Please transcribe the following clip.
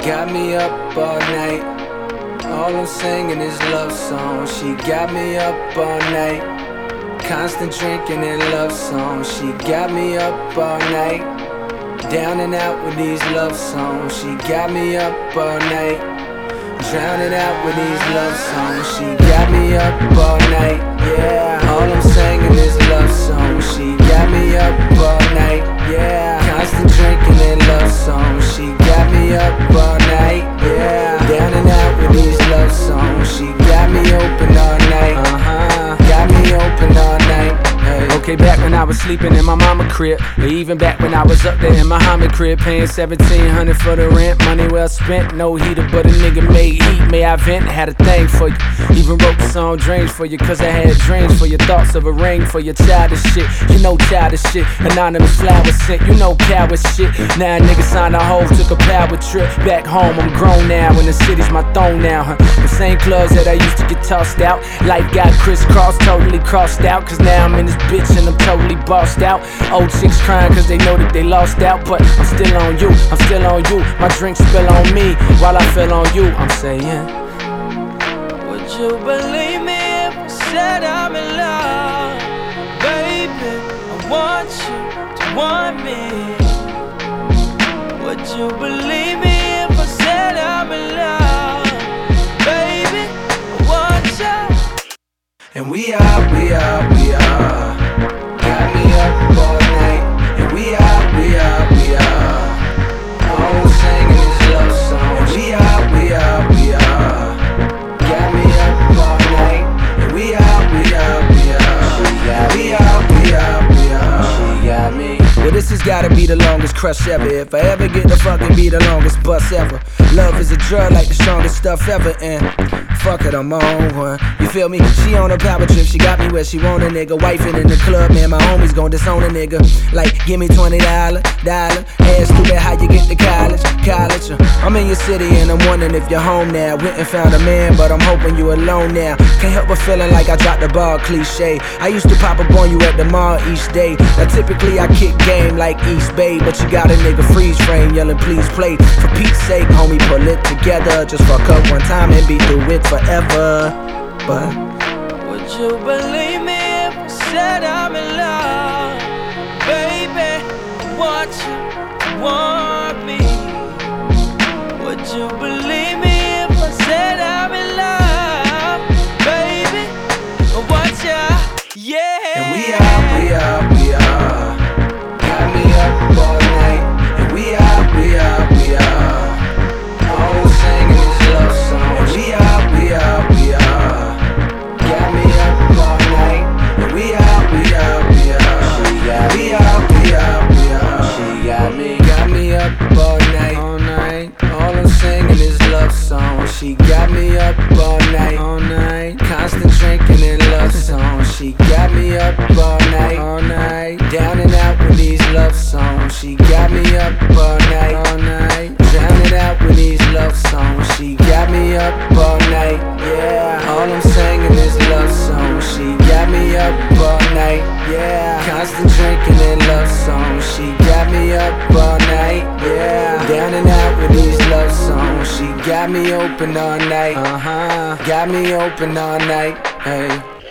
got me up all night. All I'm singing is love songs. She got me up all night. Constant drinking and love songs. She got me up all night. Down and out with these love songs. She got me up all night. Drowning out with these love songs. She got me up all night. Yeah. All I'm singing is love songs. She got me up all night. Yeah. Constant drinking and love songs. She got me up all night. Yeah. Down and out with these love songs. She got me open all night. Got me open all night. Hey. Okay, back when I was sleeping in my mama crib, or even back when I was up there in my Muhammad crib, paying $1,700 for the rent, money well spent, no heater, but a nigga made heat. May I vent? Had a thing for you. Even wrote the song Dreams for you, cause I had dreams for your thoughts of a ring for your childish shit. You know childish shit, anonymous flowers sent, you know coward shit. Now a nigga signed a hoe, took a power trip back home. I'm grown now, and the city's my throne now, huh? The same clubs that I used to get tossed out. Life got crisscrossed, totally crossed out, cause now I'm in this bitch and I'm totally bossed out. Old chicks crying cause they know that they lost out, but I'm still on you, I'm still on you. My drink spill on me while I feel on you. I'm saying, would you believe me if I said I'm in love? Baby, I want you to want me. Would you believe me if I said I'm in love? Baby, I want you. And we are got me up all night. And we are all I'm singing is love songs. And we are got me up all night. And we are she got me. Well, this has gotta be the longest crush ever. If I ever get to fucking be the longest bus ever. Love is a drug like the strongest stuff ever. And fuck it, I'm on one. You feel me? She on a power trip, she got me where she want a nigga. Wifing in the club, man, my homies gon' disown a nigga. Like, give me $20, ask stupid how you get to college. I'm in your city and I'm wondering if you're home now. Went and found a man, but I'm hoping you alone now. Can't help but feeling like I dropped the ball, cliche. I used to pop up on you at the mall each day. Now typically I kick game like East Bay, but you got a nigga freeze frame yelling please play. For Pete's sake, homie, pull it together. Just fuck up one time and be through it forever. But would you believe me if I said I'm in love? Baby, I want you to want me. Would you believe me if I said I'm in love? Baby, I want you, yeah. And we are got me up all night. And we are all I'm singing is love songs. And we are got me up all night. And we are she got me up all night. All I'm singing is love songs. She got me up all night. Constant drinking and love songs. She got me up all night. Down and out with these love songs. She got me up all night. Drowning out with these love songs. She got me up all night. Yeah. All I'm singing is love songs. She got me up all night. Yeah. Constant drinking and love songs. She got me up all night. Yeah. Down and out with these love songs. She got me open all night. Got me open all night. Hey.